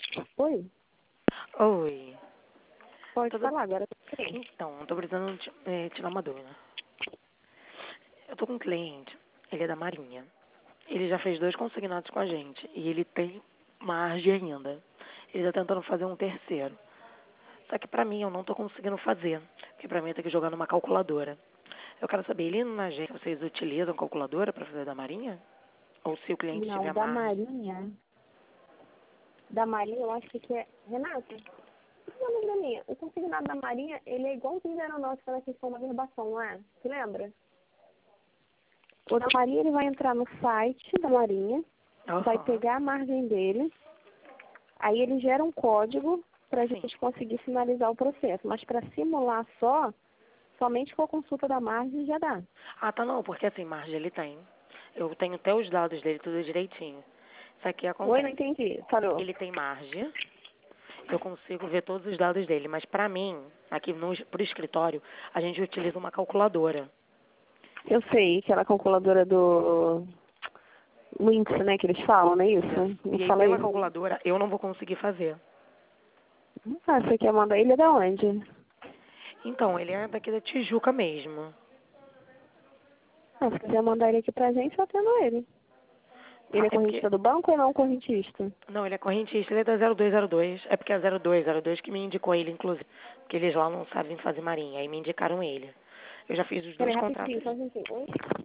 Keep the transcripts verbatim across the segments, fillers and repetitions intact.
Oi, Oi. pode Tô- falar agora. Sim. Então, tô precisando te- eh, tirar uma dúvida. Eu tô com um cliente, ele é da Marinha. Ele já fez dois consignados com a gente e ele tem margem ainda. Ele tá tentando fazer um terceiro. Só que pra mim eu não tô conseguindo fazer, porque pra mim eu tenho que jogar numa calculadora. Eu quero saber, ele na agência, vocês utilizam calculadora pra fazer da Marinha? Ou se o cliente Não, tiver da margem? Marinha. Da Marinha, eu acho que é. Renata, qual é o nome da minha? O consignado da Marinha, ele é igualzinho da aeronáutica na questão da verbação, não é? Você lembra? O da Marinha, ele vai entrar no site da Marinha, vai Aham. pegar a margem dele, aí ele gera um código para a Sim. gente conseguir finalizar o processo. Mas para simular só, somente com a consulta da margem já dá. Ah, tá não, porque assim, margem ele tem. Eu tenho até os dados dele tudo direitinho. Isso aqui Oi, não acontece. entendi. Falou. Ele tem margem, eu consigo ver todos os dados dele, mas pra mim, aqui no pro escritório, a gente utiliza uma calculadora. Eu sei, aquela calculadora do Winx, né, que eles falam, não é isso? Isso. Não E aí fala pela isso? calculadora eu não vou conseguir fazer. Ah, você quer mandar ele da onde? Então, ele é daqui da Tijuca mesmo. Ah, se quiser mandar ele aqui pra gente, eu atendo ele. Ele Tá, é é porque. correntista do banco ou não correntista? Não, ele é correntista, ele é da zero dois zero dois. É porque é zero dois zero dois que me indicou ele, inclusive. Porque eles lá não sabem fazer marinha. Aí me indicaram ele. Eu já fiz os Peraí, dois rapidinho, contratos. só um minutinho. Oi?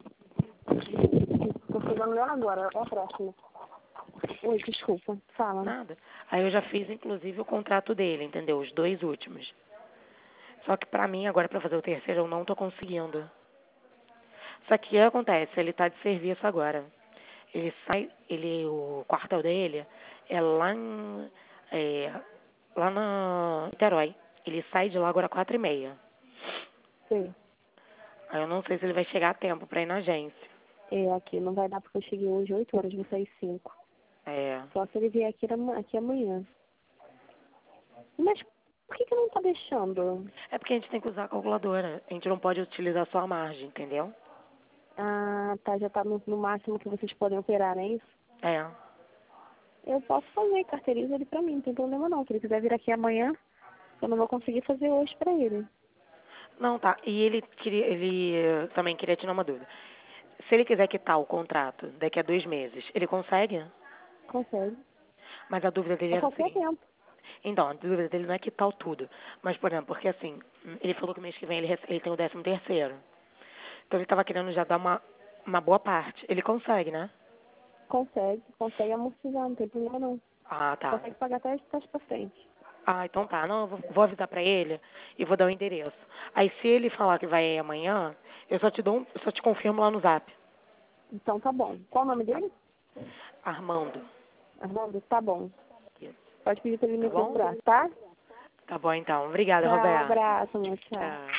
Tô chegando nela agora, é a próxima. Oi, desculpa, fala. Nada. Aí eu já fiz, inclusive, o contrato dele, entendeu? Os dois últimos. Só que pra mim, agora pra fazer o terceiro, eu não tô conseguindo. Só que o que acontece? Ele tá de serviço agora. Ele sai, ele, o quartel dele é lá em, é, lá na Niterói. Ele sai de lá agora às quatro e meia. Sim. Aí eu não sei se ele vai chegar a tempo pra ir na agência. É, aqui não vai dar porque eu cheguei hoje oito horas, vou sair cinco. É. Só se ele vier aqui, ama- aqui amanhã. Mas por que que não tá deixando? É porque a gente tem que usar a calculadora. A gente não pode utilizar só a margem, entendeu? Ah, tá, já tá no, no máximo que vocês podem operar, não é isso? É. Eu posso fazer, carteiriza ele pra mim, não tem problema não. Se ele quiser vir aqui amanhã, eu não vou conseguir fazer hoje pra ele. Não, tá. E ele queria, ele eh, também queria tirar uma dúvida. Se ele quiser quitar o contrato daqui a dois meses, ele consegue? Consegue. Mas a dúvida dele A era o qualquer seguinte. tempo. Então, a dúvida dele não é quitar o tudo. Mas, por exemplo, porque assim, ele falou que mês que vem ele, rece- ele tem o décimo terceiro. Então ele estava querendo já dar uma, uma boa parte. Ele consegue, né? Consegue. Consegue amortizar, não tem problema não. Ah, tá. Consegue pagar até trás pra frente. Ah, então tá. Não, eu vou, vou avisar pra ele e vou dar o endereço. Aí se ele falar que vai aí amanhã, eu só te dou um, eu só te confirmo lá no zap. Então tá bom. Qual o nome Tá? dele? Armando. Armando? Tá bom. Isso. Pode pedir pra ele Tá me bom? procurar, tá? Tá bom então. Obrigada, Tchau, Roberta. abraço, meu tchau. Tchau.